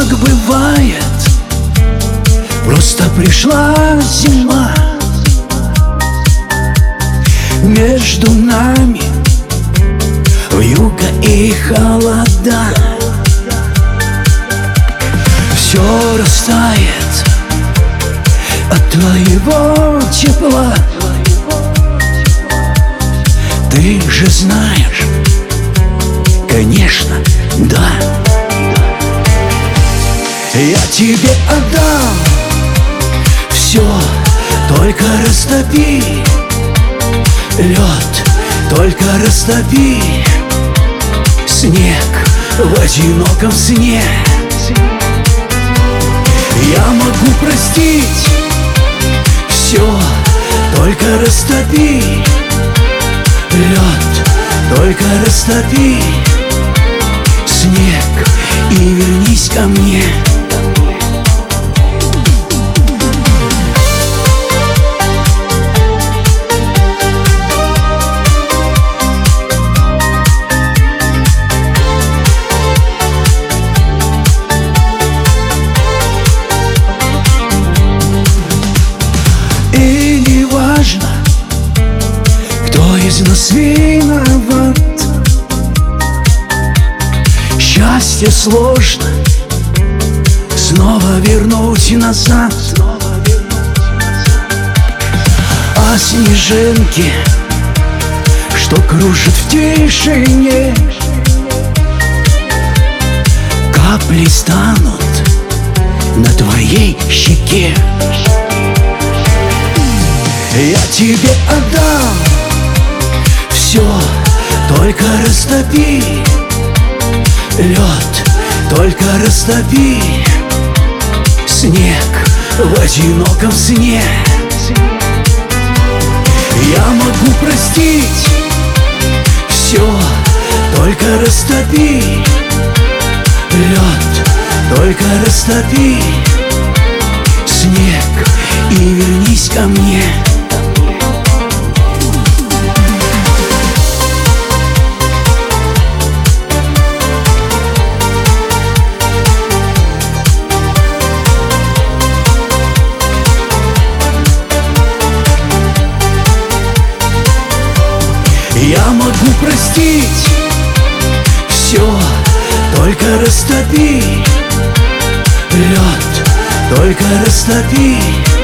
как бывает, просто пришла зима. Между нами вьюга и холода. Все растает от твоего тепла. Ты же знаешь, конечно, да. Я тебе отдам все, только растопи лед, только растопи снег в одиноком сне. Я могу простить все, только растопи лед, только растопи снег и вернись ко мне. И не важно, кто из нас виноват. Счастье сложно снова вернуть назад. А снежинки, что кружат в тишине, капли станут на твоей щеке. Я тебе отдам все, только растопи лед, только растопи снег в одиноком сне. Я могу простить все, только растопи лед, только растопи снег и вернись ко мне. Я могу простить все, только растопи лед, только растопи